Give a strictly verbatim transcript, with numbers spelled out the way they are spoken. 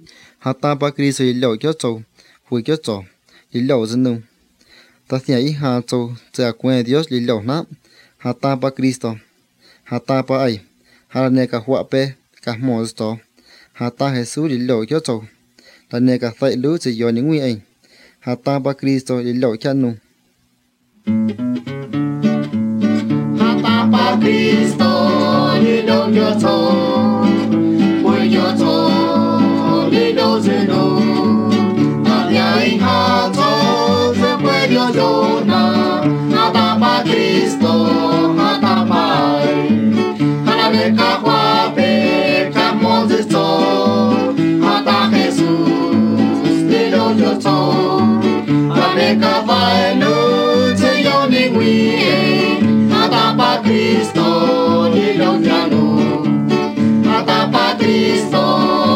hata ba Cristo li lo cho cho hui cho cho li lo zenu ta sia i ha cho cha kwen Dios li lo na hata ba Cristo hata pa ai ha ne ka hua pe ka mo sto hata Jesus li lo cho cho ta ne ka sai lu chi yo ni ngui ai hata ba Cristo li lo cha nu hata ba Cristo li lo cho cho hui cho cho li lo zenu ta sia i ha cho cha kwen Dios lo na hata ba Cristo hata ba ai ha ne ka hua pe ka mo sto hata Jesus li lo cho cho ta ne ka vai nu che yo ni ngui hata ba Cristo li lo cha nu hata ba Cristo